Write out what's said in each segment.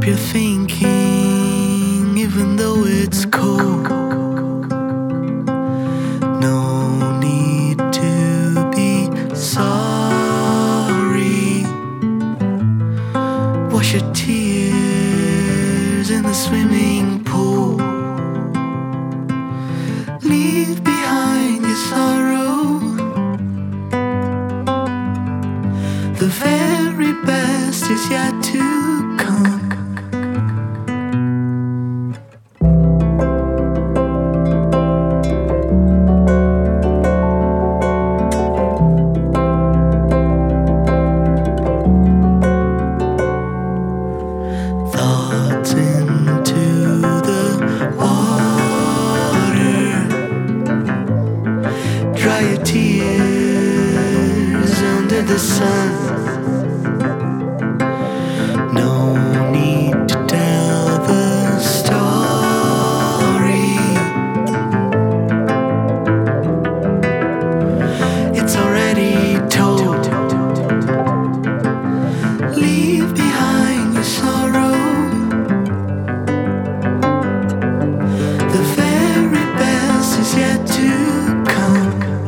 your thinking, even though it's cold. No need to be sorry. Wash your tears in the swimming pool. Leave behind your sorrow. The very best is yet to come. Thoughts into the water. Dry your tears under the sun. No need to tell the story. It's already told. Leave behind your sorrow. The very best is yet to come.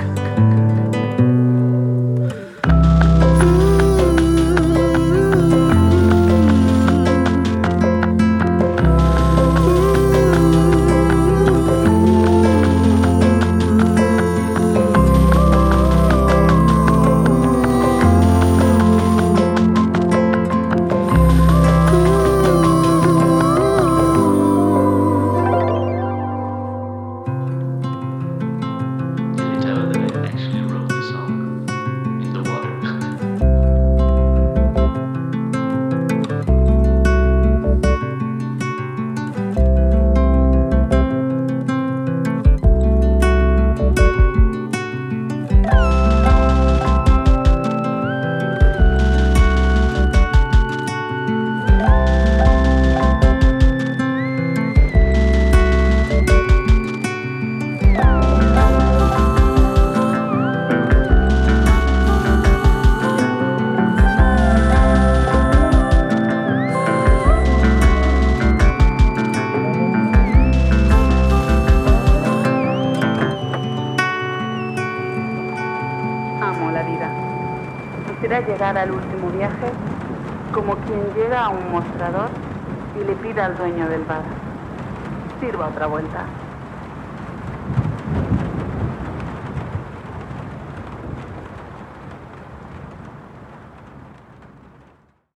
Amo la vida. Quisiera llegar al último viaje como quien llega a un mostrador y le pide al dueño del bar: sirva otra vuelta.